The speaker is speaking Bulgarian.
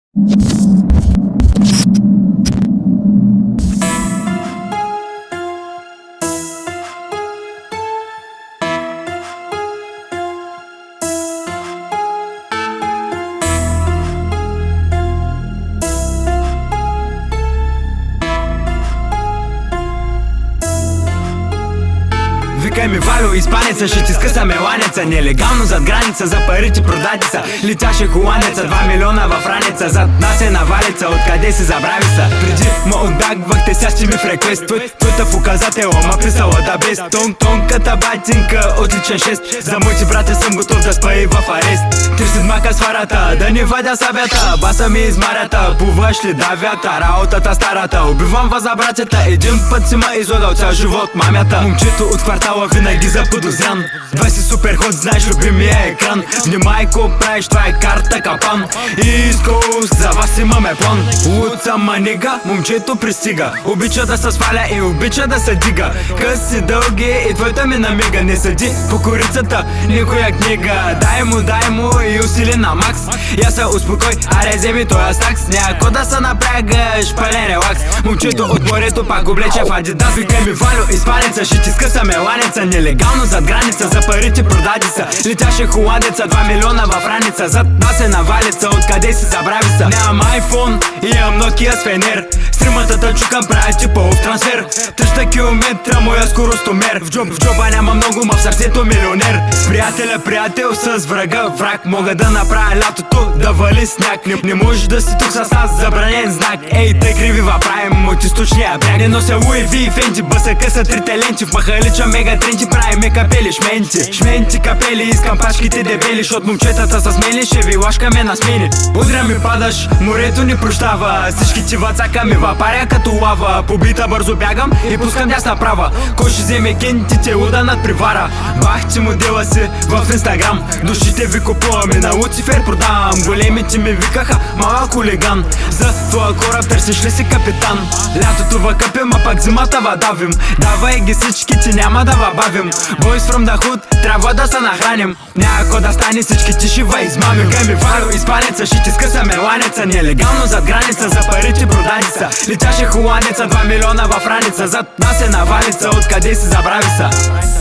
Викай ми Валю, испанеца, ще ти скъсаме ланеца. Нелегално зад граница, за пари ти продадица. Летяше холандеца, 2 милиона в раница. Зад нас е навалица, откъде се забрави са. Преди ме отбягвахте, сега ще ми в реквест. Твоята в указател, ма писала да без. Тонката батинка, отличен 6. За моите братя съм готов да спа и в арест. 30 мака сварата, да не вадя сабята. Баса ми измарята, плуваш ли да вята. Работата старата, убивам вас за братята. Един път си ма излагал цял живот мамята. Момчето от квартала винаги заподозрян. 20 супер ход, знаеш любимия екран. Внимай ко правиш, това е карта капан. Изкус, за вас имаме план. От сама нига, момчето пристига. Обича да се сваля и обича да се дига. Къси дълги и твоята ми намига. Не съди по корицата, никоя книга. Дай му и усили на макс. Я се успокой, аре вземи тоя стакс. Няко да се напрягаш, пълен релакс. Момчето от морето пак облече в Адидас. Викай ми Валю, испанеца, ще ти скъсаме ланеца. Нелегално зад граница, за пари ти продадица. Летяше холандеца, 2 милиона в раница. Зад нас е навалица, откъде си забрави са. Нямам iPhone, имам Nokia с фенер. Стримата чукам, правя типовов трансфер. 300 километра, моя скоростомер. В джоба няма много, ма в сърцето милионер. С приятеля приятел, с врага враг. Мога да направя лятото, да вали сняг. Не можеш да си тук с нас, забранен знак. Ей, те криви правим от източния бряг. Не нося Луи Ви и Фенти, бъсъка са трите ленти. В махалича мега тренти, правиме капели, шменти капели, искам пачките дебели. Шот момчетата са смели, ще ви лашкаме на смени. Удря ми падаш, морето ни прощава. Всички ти вацакаме, вапаря като лава. Побита бързо бягам и пускам дясна права. Кой ще вземе кентите, луда над привара. Бах ти модела си в Инстаграм. Душите ви купуваме, на Луцифер продавам. Големите ми викаха, малък хулиган. За твоя кораб търсиш ли си капитан? Лятото въкъпим, а пак зимата въдавим. Давай ги всички, ти няма да въбавим. Boys from the hood, трябва да се нахраним. Няко да стане, всички ти ще измамим. Викай ми Валю, испанеца, ще ти скъсаме ланеца. Нелегално зад граница, за пари ти продадица. Летяше холандеца, 2 милиона в раница. Зад нас е навалица, откъде си забрави са.